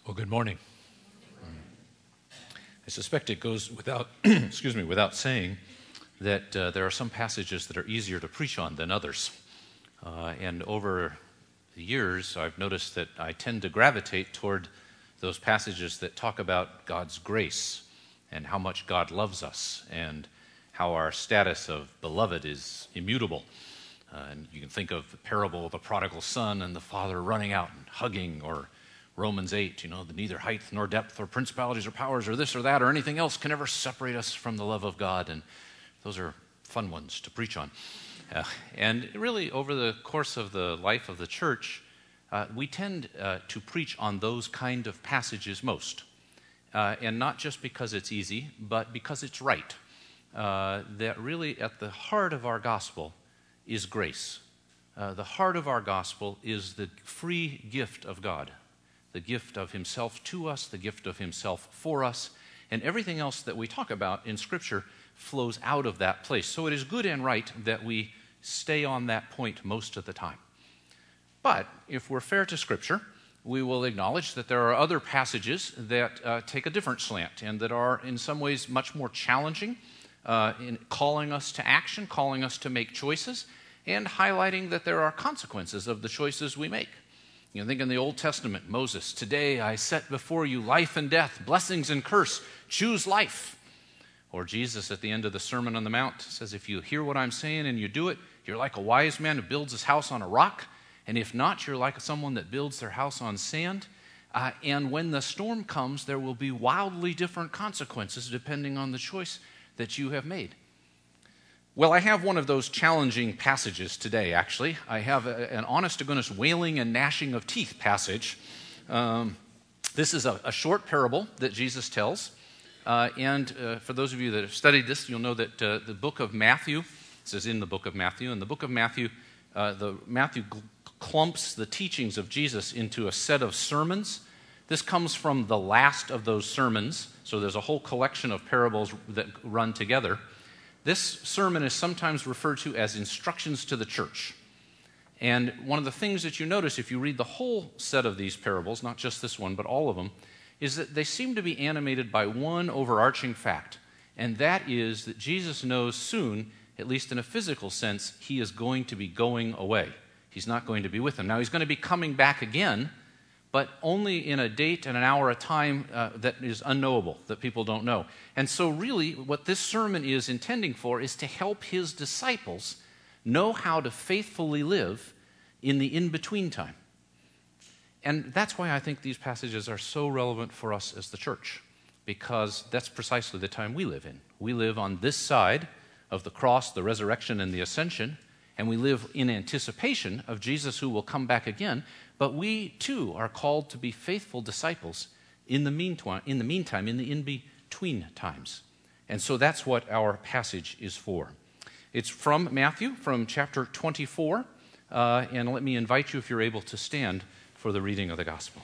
Well, good morning. I suspect it goes without, without saying that there are some passages that are easier to preach on than others. And over the years, I've noticed that I tend to gravitate toward those passages that talk about God's grace and how much God loves us and how our status of beloved is immutable. And you can think of the parable of the prodigal son and the father running out and hugging, or Romans 8, that neither height nor depth or principalities or powers or this or that or anything else can ever separate us from the love of God. And those are fun ones to preach on. And really, over the course of the life of the church, we tend to preach on those kind of passages most. And not just because it's easy, but because it's right. That really at the heart of our gospel is grace. The heart of our gospel is the free gift of God. The gift of himself to us, the gift of himself for us, and everything else that we talk about in Scripture flows out of that place. So it is good and right that we stay on that point most of the time. But if we're fair to Scripture, we will acknowledge that there are other passages that take a different slant and that are in some ways much more challenging in calling us to action, calling us to make choices, and highlighting that there are consequences of the choices we make. Think in the Old Testament, Moses, "Today I set before you life and death, blessings and curse. Choose life." Or Jesus at the end of the Sermon on the Mount says, "If you hear what I'm saying and you do it, you're like a wise man who builds his house on a rock. And if not, you're like someone that builds their house on sand. And when the storm comes, there will be wildly different consequences depending on the choice that you have made." Well, I have one of those challenging passages today, actually. I have an honest-to-goodness wailing and gnashing of teeth passage. This is a short parable that Jesus tells. And for those of you that have studied this, you'll know that the book of Matthew, this is in the book of Matthew, and the book of Matthew, Matthew clumps the teachings of Jesus into a set of sermons. This comes from the last of those sermons, so there's a whole collection of parables that run together. This sermon is sometimes referred to as instructions to the church. And one of the things that you notice if you read the whole set of these parables, not just this one, but all of them, is that they seem to be animated by one overarching fact, and that is that Jesus knows soon, at least in a physical sense, he is going to be going away. He's not going to be with them. Now, he's going to be coming back again, but only in a date and an hour, a time that is unknowable, that people don't know. And so really, what this sermon is intending for is to help his disciples know how to faithfully live in the in-between time. And that's why I think these passages are so relevant for us as the church, because that's precisely the time we live in. We live on this side of the cross, the resurrection, and the ascension, and we live in anticipation of Jesus who will come back again. But we, too, are called to be faithful disciples in the meantime, in the in-between times. And so that's what our passage is for. It's from Matthew, from chapter 24. And let me invite you, if you're able, to stand for the reading of the gospel.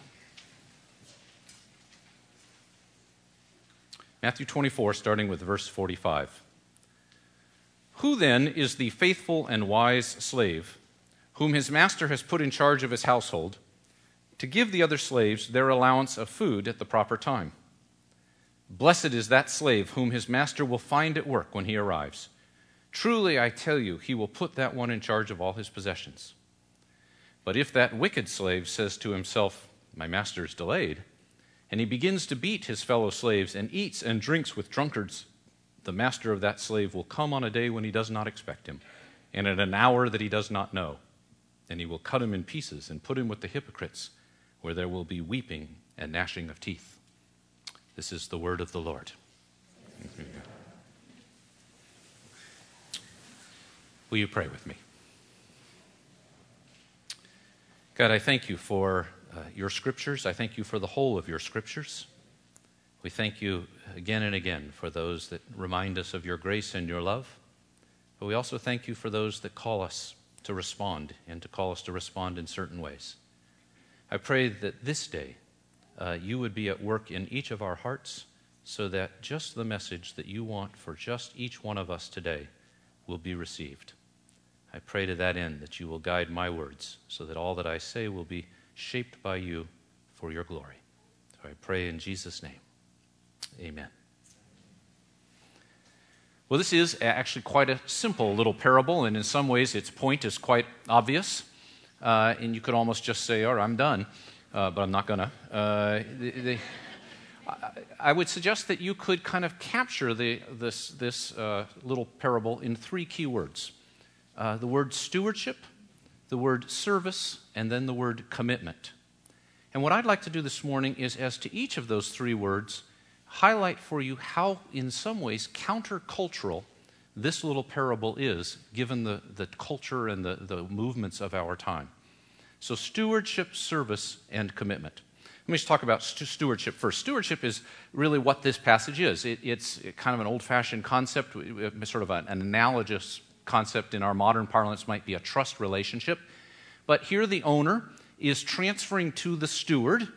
Matthew 24, starting with verse 45. "Who then is the faithful and wise slave whom his master has put in charge of his household, to give the other slaves their allowance of food at the proper time? Blessed is that slave whom his master will find at work when he arrives. Truly, I tell you, he will put that one in charge of all his possessions. But if that wicked slave says to himself, 'My master is delayed,' and he begins to beat his fellow slaves and eats and drinks with drunkards, the master of that slave will come on a day when he does not expect him, and at an hour that he does not know. And he will cut him in pieces and put him with the hypocrites, where there will be weeping and gnashing of teeth." This is the word of the Lord. Will you pray with me? God, I thank you for your scriptures. I thank you for the whole of your scriptures. We thank you again and again for those that remind us of your grace and your love. But we also thank you for those that call us to respond and to call us to respond in certain ways. I pray that this day you would be at work in each of our hearts so that just the message that you want for just each one of us today will be received. I pray to that end that you will guide my words so that all that I say will be shaped by you for your glory. So I pray in Jesus' name. Amen. Well, this is actually quite a simple little parable, and in some ways its point is quite obvious. And you could almost just say, all right, I'm done, but I'm not going to. I would suggest that you could kind of capture this little parable in three key words. The word stewardship, the word service, and then the word commitment. And what I'd like to do this morning is, as to each of those three words, highlight for you how, in some ways, countercultural this little parable is, given the culture and the movements of our time. So stewardship, service, and commitment. Let me just talk about stewardship first. Stewardship is really what this passage is. It's kind of an old-fashioned concept, sort of an analogous concept in our modern parlance might be a trust relationship. But here the owner is transferring to the steward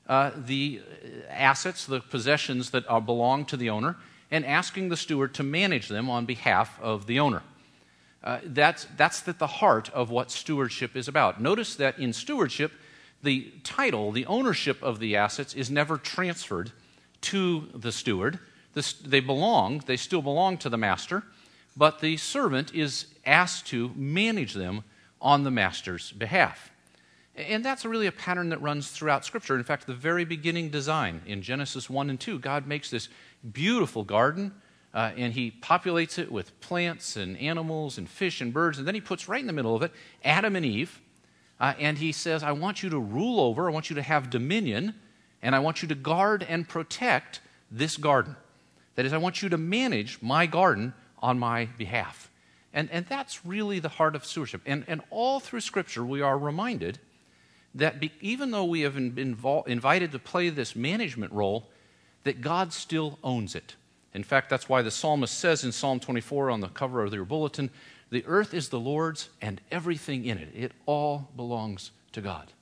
the assets, the possessions that belong to the owner, and asking the steward to manage them on behalf of the owner. That's at the heart of what stewardship is about. Notice that in stewardship, the title, the ownership of the assets is never transferred to the steward. They still belong to the master, but the servant is asked to manage them on the master's behalf. And that's really a pattern that runs throughout Scripture. In fact, the very beginning design in Genesis 1 and 2, God makes this beautiful garden, and he populates it with plants and animals and fish and birds, and then he puts right in the middle of it Adam and Eve, and he says, I want you to rule over, I want you to have dominion, and I want you to guard and protect this garden. That is, I want you to manage my garden on my behalf. And that's really the heart of stewardship. And all through Scripture, we are reminded that even though we have been invited to play this management role, that God still owns it. In fact, that's why the psalmist says in Psalm 24 on the cover of your bulletin, the earth is the Lord's and everything in it. It all belongs to God.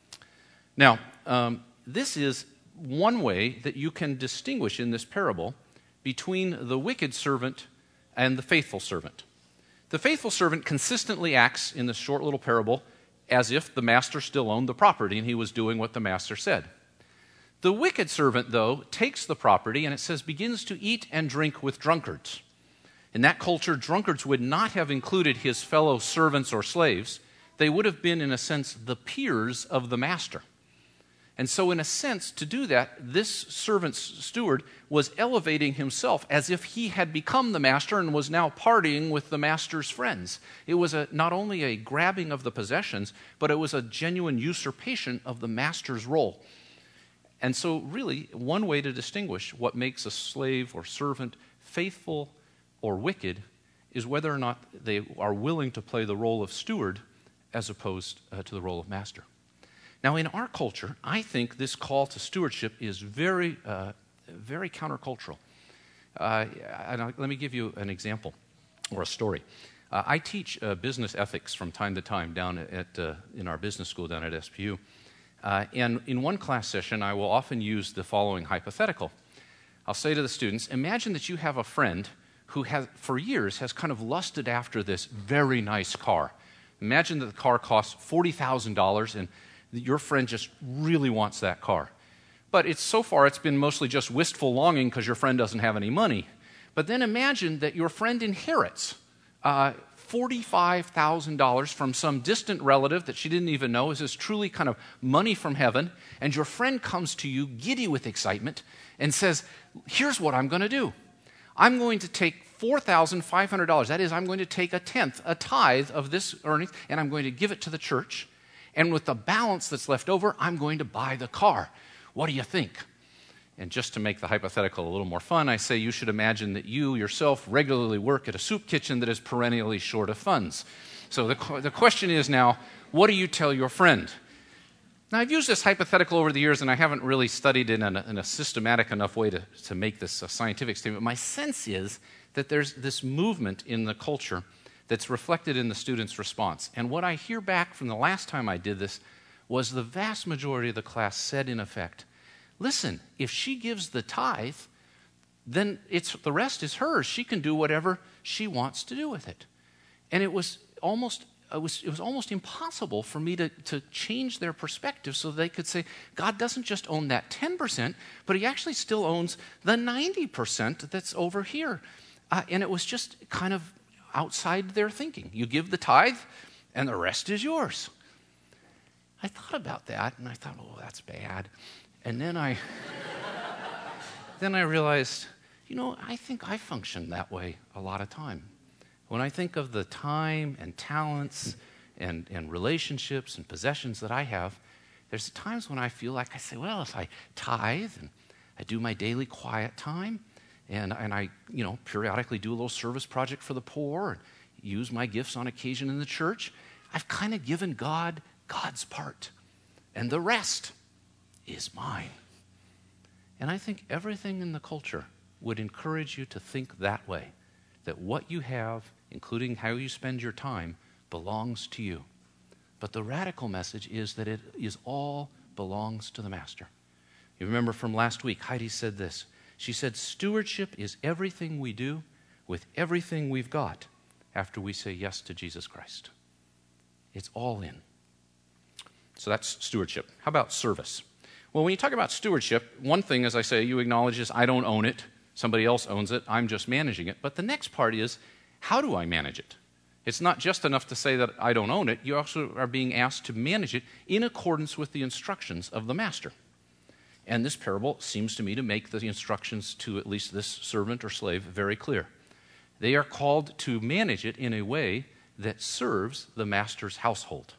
Now, this is one way that you can distinguish in this parable between the wicked servant and the faithful servant. The faithful servant consistently acts in this short little parable as if the master still owned the property and he was doing what the master said. The wicked servant, though, takes the property and it says begins to eat and drink with drunkards. In that culture, drunkards would not have included his fellow servants or slaves. They would have been, in a sense, the peers of the master. And so, in a sense, to do that, this servant's steward was elevating himself as if he had become the master and was now partying with the master's friends. It was not only a grabbing of the possessions, but it was a genuine usurpation of the master's role. And so, really, one way to distinguish what makes a slave or servant faithful or wicked is whether or not they are willing to play the role of steward as opposed to the role of master. Now, in our culture, I think this call to stewardship is very countercultural. Let me give you an example or a story. I teach business ethics from time to time down in our business school down at SPU. And in one class session, I will often use the following hypothetical. I'll say to the students, imagine that you have a friend who for years has kind of lusted after this very nice car. Imagine that the car costs $40,000 and your friend just really wants that car. But so far it's been mostly just wistful longing because your friend doesn't have any money. But then imagine that your friend inherits $45,000 from some distant relative that she didn't even know. This is truly kind of money from heaven. And your friend comes to you giddy with excitement and says, here's what I'm going to do. I'm going to take $4,500. That is, I'm going to take a tithe of this earnings, and I'm going to give it to the church. And with the balance that's left over, I'm going to buy the car. What do you think? And just to make the hypothetical a little more fun, I say you should imagine that you yourself regularly work at a soup kitchen that is perennially short of funds. So the question is now, what do you tell your friend? Now, I've used this hypothetical over the years, and I haven't really studied it in a systematic enough way to make this a scientific statement. My sense is that there's this movement in the culture that's reflected in the students' response. And what I hear back from the last time I did this was the vast majority of the class said, in effect, listen, if she gives the tithe, then the rest is hers. She can do whatever she wants to do with it. And it was almost it was almost impossible for me to change their perspective so they could say, God doesn't just own that 10%, but he actually still owns the 90% that's over here. And it was just kind of outside their thinking. You give the tithe, and the rest is yours. I thought about that, and I thought, oh, that's bad. And then I realized, I think I function that way a lot of time. When I think of the time and talents and relationships and possessions that I have, there's times when I feel like I say, well, if I tithe and I do my daily quiet time and I periodically do a little service project for the poor and use my gifts on occasion in the church, I've kind of given God God's part, and the rest is mine. And I think everything in the culture would encourage you to think that way, that what you have, including how you spend your time, belongs to you. But the radical message is that it is all belongs to the Master. You remember from last week, Heidi said this. She said, stewardship is everything we do with everything we've got after we say yes to Jesus Christ. It's all in. So that's stewardship. How about service? Well, when you talk about stewardship, one thing, as I say, you acknowledge is I don't own it. Somebody else owns it. I'm just managing it. But the next part is, how do I manage it? It's not just enough to say that I don't own it. You also are being asked to manage it in accordance with the instructions of the master. And this parable seems to me to make the instructions to at least this servant or slave very clear. They are called to manage it in a way that serves the master's household.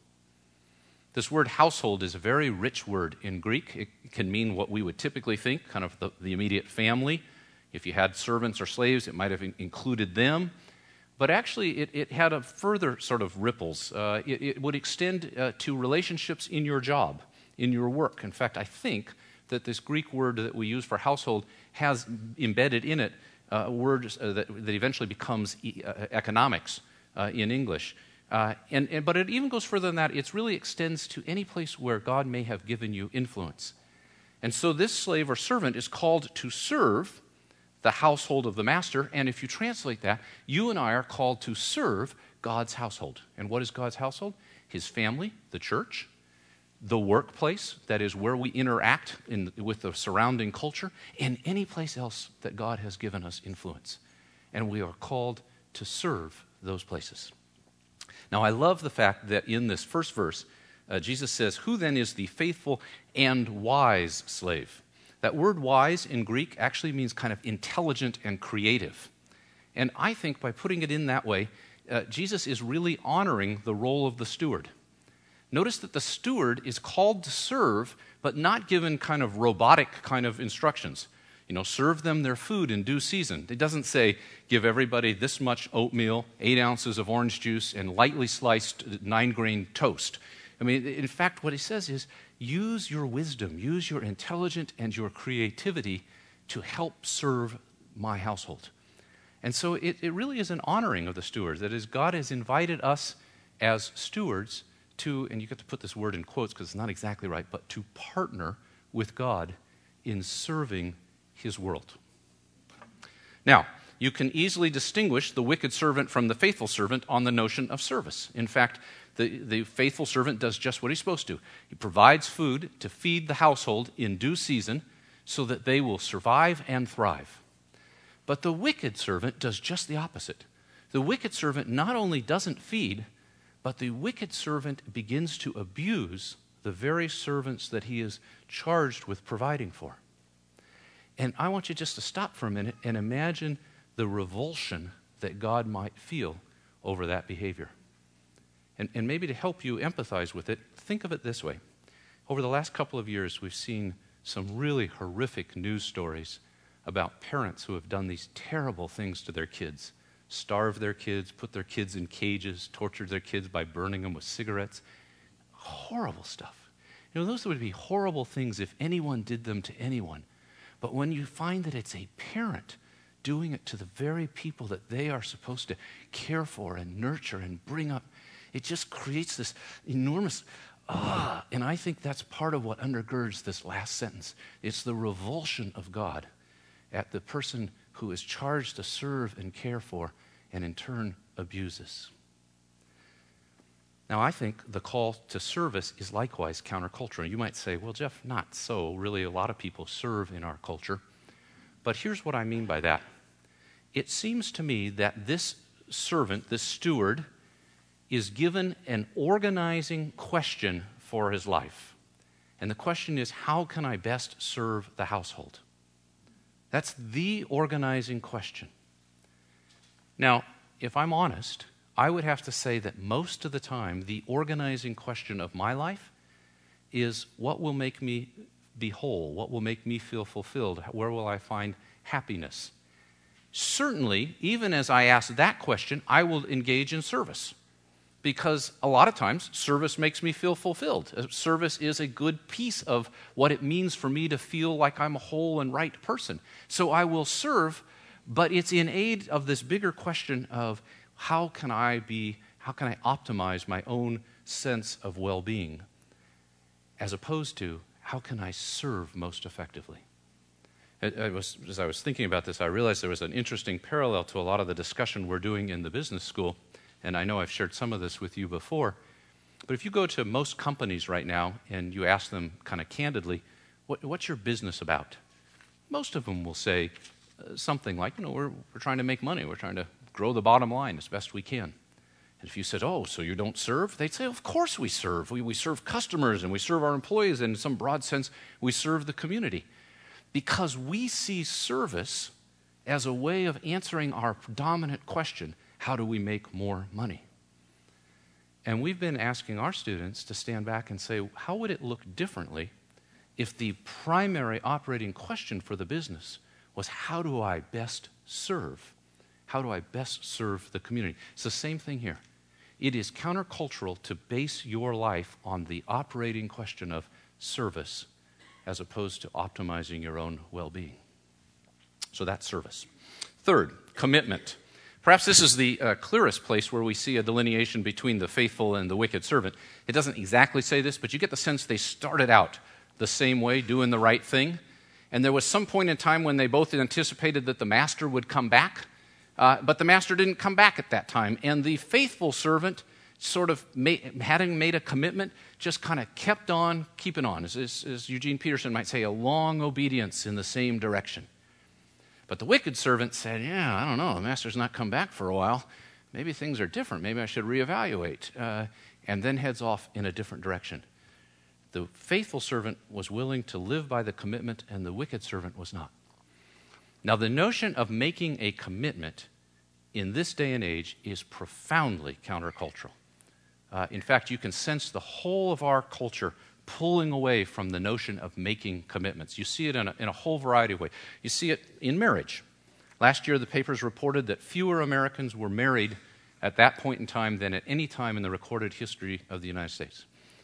This word household is a very rich word in Greek. It can mean what we would typically think, kind of the immediate family. If you had servants or slaves, it might have included them. But actually, it had a further sort of ripples. It would extend to relationships in your job, in your work. In fact, I think that this Greek word that we use for household has embedded in it a word that eventually becomes economics in English. But it even goes further than that. It really extends to any place where God may have given you influence. And so this slave or servant is called to serve the household of the master. And if you translate that, you and I are called to serve God's household. And what is God's household? His family, the church, the workplace, that is where we interact with the surrounding culture, and any place else that God has given us influence. And we are called to serve those places. Now, I love the fact that in this first verse, Jesus says, who then is the faithful and wise slave? That word wise in Greek actually means kind of intelligent and creative. And I think by putting it in that way, Jesus is really honoring the role of the steward. Notice that the steward is called to serve, but not given kind of robotic kind of instructions. Serve them their food in due season. It doesn't say, give everybody this much oatmeal, 8 ounces of orange juice, and lightly sliced 9-grain toast. I mean, in fact, what he says is, use your wisdom, use your intelligence and your creativity to help serve my household. And so it really is an honoring of the stewards. That is, God has invited us as stewards to, and you get to put this word in quotes because it's not exactly right, but to partner with God in serving his world. Now, you can easily distinguish the wicked servant from the faithful servant on the notion of service. In fact, the faithful servant does just what he's supposed to. He provides food to feed the household in due season so that they will survive and thrive. But the wicked servant does just the opposite. The wicked servant not only doesn't feed, but the wicked servant begins to abuse the very servants that he is charged with providing for. And I want you just to stop for a minute and imagine the revulsion that God might feel over that behavior. And maybe to help you empathize with it, think of it this way. Over the last couple of years, we've seen some really horrific news stories about parents who have done these terrible things to their kids. Starved their kids, put their kids in cages, tortured their kids by burning them with cigarettes. Horrible stuff. Those would be horrible things if anyone did them to anyone. But when you find that it's a parent doing it to the very people that they are supposed to care for and nurture and bring up, it just creates this enormous, and I think that's part of what undergirds this last sentence. It's the revulsion of God at the person who is charged to serve and care for and in turn abuses. Now, I think the call to service is likewise countercultural. You might say, well, Jeff, not so. Really, a lot of people serve in our culture. But here's what I mean by that. It seems to me that this servant, this steward, is given an organizing question for his life. And the question is, how can I best serve the household? That's the organizing question. Now, if I'm honest, I would have to say that most of the time, the organizing question of my life is what will make me be whole? What will make me feel fulfilled? Where will I find happiness? Certainly, even as I ask that question, I will engage in service. Because a lot of times, service makes me feel fulfilled. Service is a good piece of what it means for me to feel like I'm a whole and right person. So I will serve, but it's in aid of this bigger question of how can I optimize my own sense of well-being, as opposed to how can I serve most effectively? As I was thinking about this, I realized there was an interesting parallel to a lot of the discussion we're doing in the business school. And I know I've shared some of this with you before, but if you go to most companies right now and you ask them kind of candidly, what's your business about? Most of them will say something like, we're trying to make money. We're trying to grow the bottom line as best we can. And if you said, oh, so you don't serve? They'd say, of course we serve. We serve customers and we serve our employees, and in some broad sense, we serve the community. Because we see service as a way of answering our dominant question, how do we make more money? And we've been asking our students to stand back and say, how would it look differently if the primary operating question for the business was, how do I best serve? How do I best serve the community? It's the same thing here. It is countercultural to base your life on the operating question of service as opposed to optimizing your own well-being. So that's service. Third, commitment. Perhaps this is the clearest place where we see a delineation between the faithful and the wicked servant. It doesn't exactly say this, but you get the sense they started out the same way, doing the right thing. And there was some point in time when they both anticipated that the master would come back, but the master didn't come back at that time. And the faithful servant, sort of having made a commitment, just kind of kept on keeping on. As Eugene Peterson might say, a long obedience in the same direction. But the wicked servant said, I don't know, the master's not come back for a while. Maybe things are different. Maybe I should reevaluate. And then heads off in a different direction. The faithful servant was willing to live by the commitment, and the wicked servant was not. Now, the notion of making a commitment in this day and age is profoundly countercultural. In fact, you can sense the whole of our culture pulling away from the notion of making commitments. You see it in a whole variety of ways. You see it in marriage. Last year, the papers reported that fewer Americans were married at that point in time than at any time in the recorded history of the United States.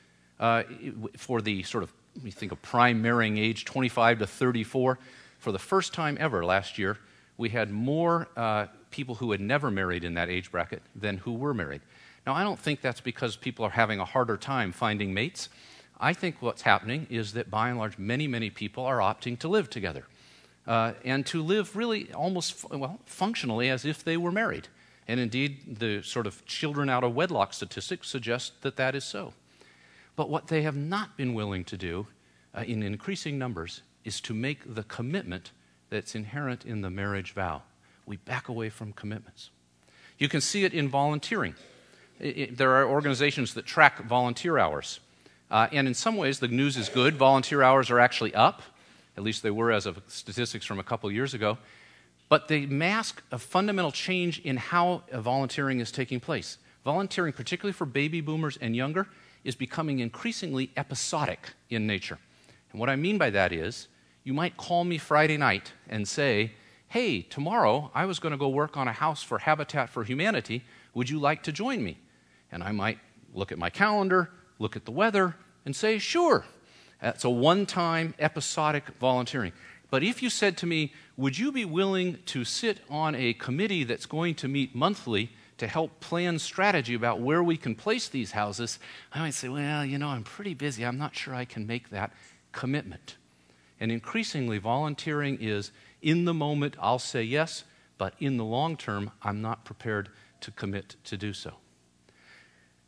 For the sort of, we think of prime marrying age, 25 to 34, for the first time ever last year, we had more people who had never married in that age bracket than who were married. Now, I don't think that's because people are having a harder time finding mates. I think what's happening is that, by and large, many, many people are opting to live together and to live really almost, functionally as if they were married. And indeed, the sort of children out of wedlock statistics suggest that that is so. But what they have not been willing to do in increasing numbers is to make the commitment that's inherent in the marriage vow. We back away from commitments. You can see it in volunteering. There are organizations that track volunteer hours. And in some ways, the news is good. Volunteer hours are actually up. At least they were as of statistics from a couple years ago. But they mask a fundamental change in how volunteering is taking place. Volunteering, particularly for baby boomers and younger, is becoming increasingly episodic in nature. And what I mean by that is, you might call me Friday night and say, hey, tomorrow I was going to go work on a house for Habitat for Humanity. Would you like to join me? And I might look at my calendar, look at the weather, and say, sure. That's a one-time episodic volunteering. But if you said to me, would you be willing to sit on a committee that's going to meet monthly to help plan strategy about where we can place these houses, I might say, well, I'm pretty busy. I'm not sure I can make that commitment. And increasingly, volunteering is, in the moment, I'll say yes, but in the long term, I'm not prepared to commit to do so.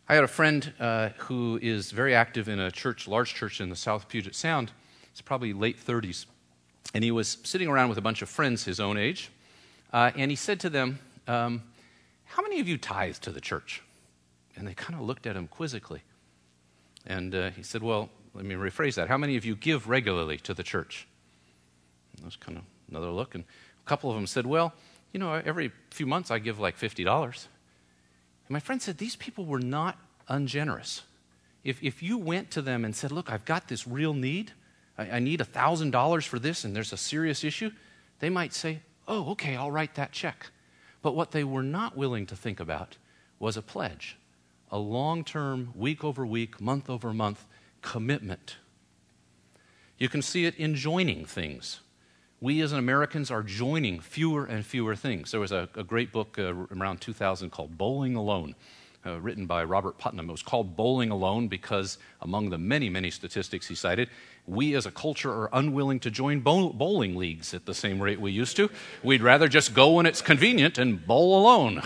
I had a friend who is very active in a church, large church in the South Puget Sound. It's probably late 30s. And he was sitting around with a bunch of friends his own age. And he said to them, how many of you tithe to the church? And they kind of looked at him quizzically. And he said, well, let me rephrase that. How many of you give regularly to the church? And there was kind of another look. And a couple of them said, well, you know, every few months I give like $50. And my friend said, these people were not ungenerous. If you went to them and said, look, I've got this real need, I need $1,000 for this, and there's a serious issue, they might say, oh, okay, I'll write that check. But what they were not willing to think about was a pledge, a long-term, week-over-week, month-over-month commitment. You can see it in joining things. We as Americans are joining fewer and fewer things. There was a great book around 2000 called Bowling Alone, written by Robert Putnam. It was called Bowling Alone because, among the many, many statistics he cited, we as a culture are unwilling to join bowling leagues at the same rate we used to. We'd rather just go when it's convenient and bowl alone.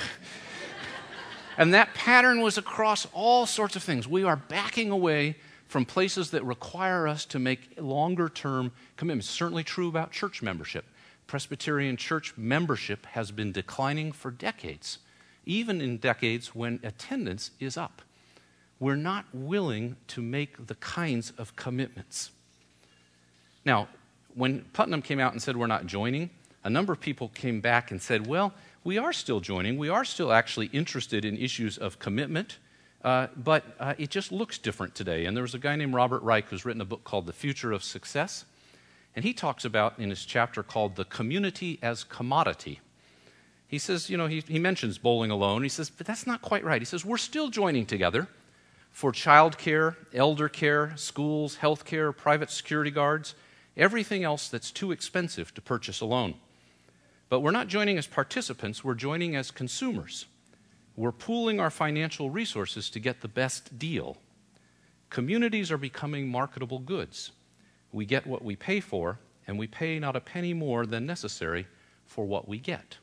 And that pattern was across all sorts of things. We are backing away from places that require us to make longer-term commitments. Certainly true about church membership. Presbyterian church membership has been declining for decades, even in decades when attendance is up. We're not willing to make the kinds of commitments. Now, when Putnam came out and said we're not joining, a number of people came back and said, well, we are still joining. We are still actually interested in issues of commitment, but it just looks different today. And there was a guy named Robert Reich who's written a book called The Future of Success, and he talks about in his chapter called The Community as Commodity. He says, you know, he mentions bowling alone. He says, but that's not quite right. He says, we're still joining together for child care, elder care, schools, health care, private security guards, everything else that's too expensive to purchase alone. But we're not joining as participants, we're joining as consumers. We're pooling our financial resources to get the best deal. Communities are becoming marketable goods. We get what we pay for, and we pay not a penny more than necessary for what we get.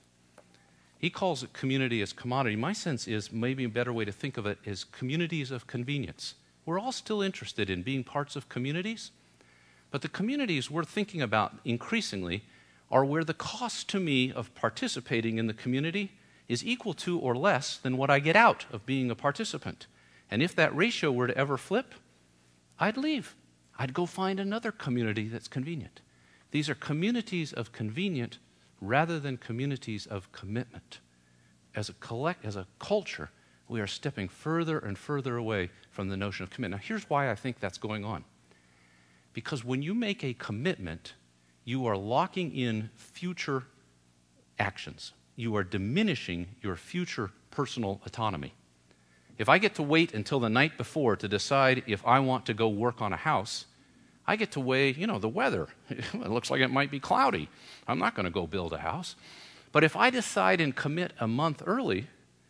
He calls it community as commodity. My sense is maybe a better way to think of it is communities of convenience. We're all still interested in being parts of communities, but the communities we're thinking about increasingly are where the cost to me of participating in the community is equal to or less than what I get out of being a participant. And if that ratio were to ever flip, I'd leave. I'd go find another community that's convenient. These are communities of convenient rather than communities of commitment. As a culture, we are stepping further and further away from the notion of commitment. Now, here's why I think that's going on. Because when you make a commitment, you are locking in future actions. You are diminishing your future personal autonomy. If I get to wait until the night before to decide if I want to go work on a house, I get to weigh, the weather. It looks like it might be cloudy. I'm not going to go build a house. But if I decide and commit a month early,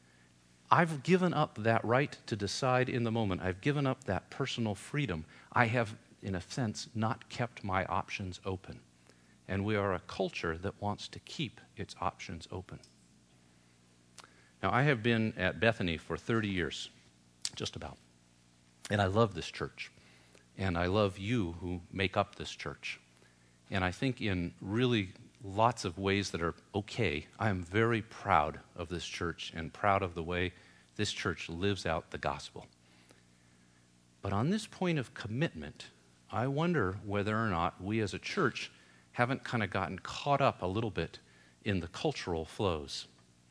I've given up that right to decide in the moment. I've given up that personal freedom. I have, in a sense, not kept my options open. And we are a culture that wants to keep its options open. Now, I have been at Bethany for 30 years, just about. And I love this church. And I love you who make up this church. And I think in really lots of ways that are okay, I am very proud of this church and proud of the way this church lives out the gospel. But on this point of commitment, I wonder whether or not we as a church haven't kind of gotten caught up a little bit in the cultural flows.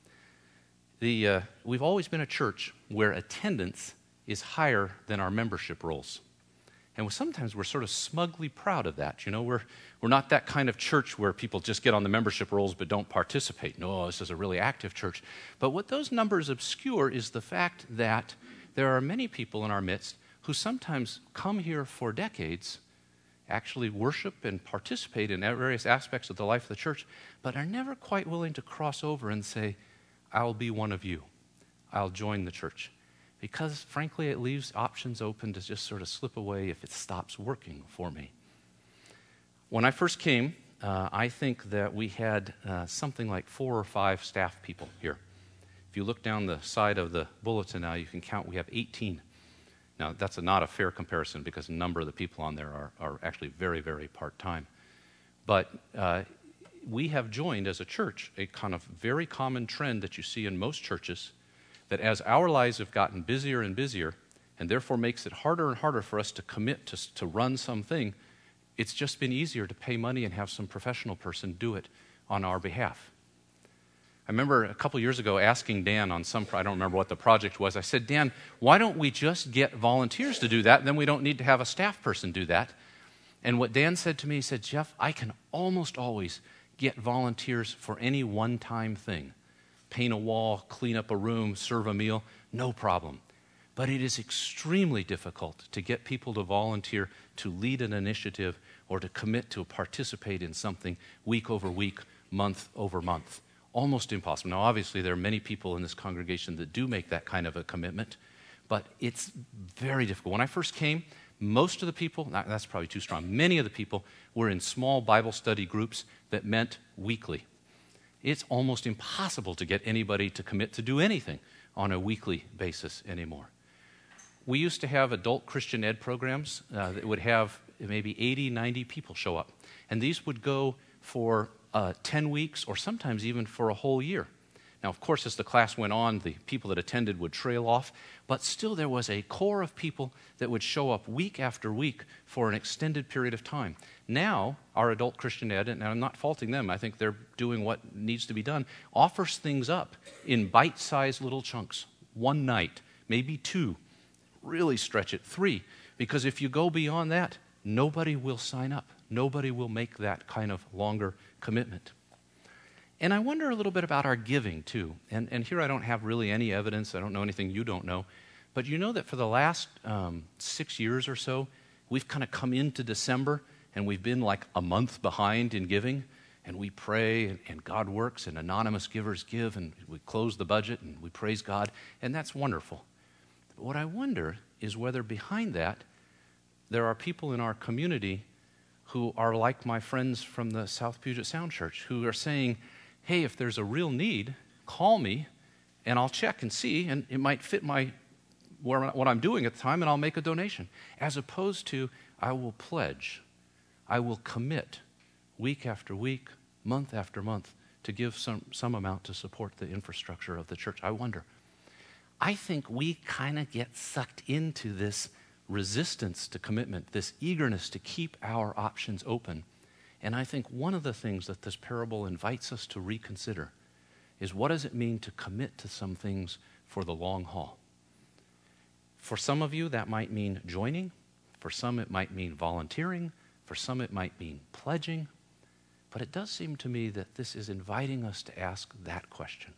We've always been a church where attendance is higher than our membership rolls. And sometimes we're sort of smugly proud of that. We're not that kind of church where people just get on the membership rolls but don't participate. No, this is a really active church. But what those numbers obscure is the fact that there are many people in our midst who sometimes come here for decades, actually worship and participate in various aspects of the life of the church, but are never quite willing to cross over and say, I'll be one of you. I'll join the church. Because, frankly, it leaves options open to just sort of slip away if it stops working for me. When I first came, I think that we had something like 4 or 5 staff people here. If If you look down the side of the bulletin now, you can count we have 18. Now, that's not a fair comparison because a number of the people on there are actually very, very part-time. But we have joined as a church a kind of very common trend that you see in most churches, that as our lives have gotten busier and busier, and therefore makes it harder and harder for us to commit to run something, it's just been easier to pay money and have some professional person do it on our behalf. I remember a couple years ago asking Dan on I don't remember what the project was. I said, Dan, why don't we just get volunteers to do that, and then we don't need to have a staff person do that? And what Dan said to me, he said, Jeff, I can almost always get volunteers for any one-time thing. Paint a wall, clean up a room, serve a meal, no problem. But it is extremely difficult to get people to volunteer to lead an initiative or to commit to participate in something week over week, month over month. Almost impossible. Now, obviously, there are many people in this congregation that do make that kind of a commitment, but it's very difficult. When I first came, most of the people, that's probably too strong, many of the people were in small Bible study groups that met weekly. It's almost impossible to get anybody to commit to do anything on a weekly basis anymore. We used to have adult Christian ed programs that would have maybe 80, 90 people show up. And these would go for 10 weeks or sometimes even for a whole year. Now, of course, as the class went on, the people that attended would trail off, but still there was a core of people that would show up week after week for an extended period of time. Now, our adult Christian ed, and I'm not faulting them, I think they're doing what needs to be done, offers things up in bite-sized little chunks. One night, maybe 2, really stretch it 3, because if you go beyond that, nobody will sign up. Nobody will make that kind of longer commitment. And I wonder a little bit about our giving, too. And here I don't have really any evidence. I don't know anything you don't know. But you know that for the last 6 years or so, we've kind of come into December, and we've been like a month behind in giving. And we pray, and God works, and anonymous givers give, and we close the budget, and we praise God. And that's wonderful. But what I wonder is whether behind that, there are people in our community who are like my friends from the South Puget Sound Church, who are saying, hey, if there's a real need, call me, and I'll check and see, and it might fit what I'm doing at the time, and I'll make a donation. As opposed to, I will pledge, I will commit week after week, month after month, to give some amount to support the infrastructure of the church. I wonder. I think we kind of get sucked into this resistance to commitment, this eagerness to keep our options open. And I think one of the things that this parable invites us to reconsider is, what does it mean to commit to some things for the long haul? For some of you, that might mean joining. For some, it might mean volunteering. For some, it might mean pledging. But it does seem to me that this is inviting us to ask that question.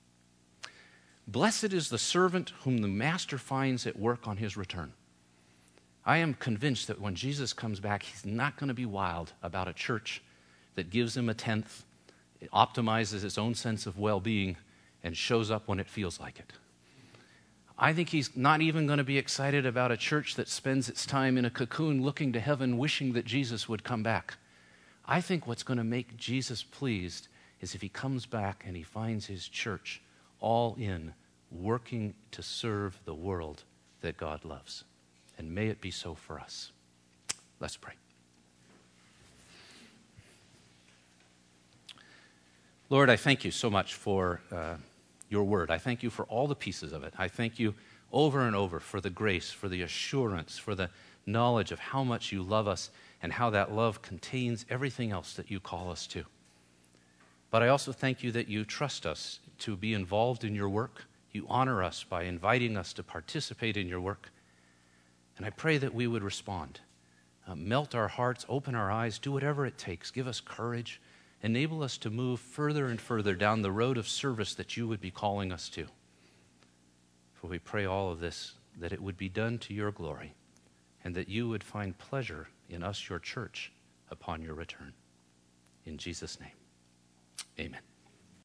Blessed is the servant whom the master finds at work on his return. I am convinced that when Jesus comes back, he's not going to be wild about a church that gives him a tenth, it optimizes its own sense of well-being, and shows up when it feels like it. I think he's not even going to be excited about a church that spends its time in a cocoon looking to heaven, wishing that Jesus would come back. I think what's going to make Jesus pleased is if he comes back and he finds his church all in, working to serve the world that God loves. And may it be so for us. Let's pray. Lord, I thank you so much for your word. I thank you for all the pieces of it. I thank you over and over for the grace, for the assurance, for the knowledge of how much you love us and how that love contains everything else that you call us to. But I also thank you that you trust us to be involved in your work. You honor us by inviting us to participate in your work. And I pray that we would respond. Melt our hearts, open our eyes, do whatever it takes. Give us courage. Enable us to move further and further down the road of service that you would be calling us to. For we pray all of this, that it would be done to your glory, and that you would find pleasure in us, your church, upon your return. In Jesus' name, amen.